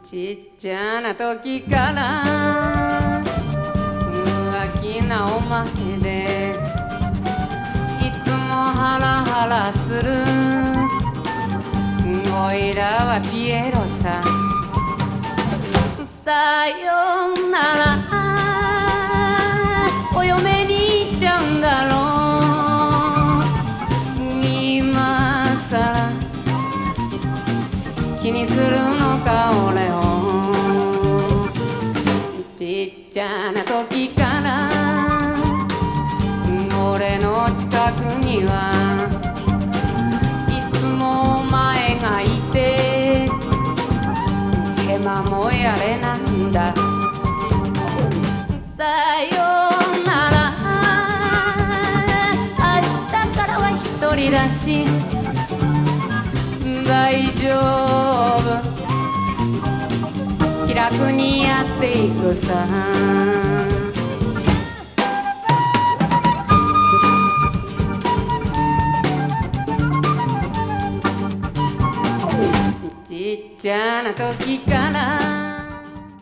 ちっちゃな時から浮気なお前でいつもハラハラする。おいらはピエロさ。さよならお嫁に行っちゃうんだろう。今さら気にするのか俺を。ちっちゃな時から俺の近くにはいつもお前がいてヘマもやれなんだ。さよなら明日からは一人だし大丈夫気楽にやっていくさ。ちっちゃな時から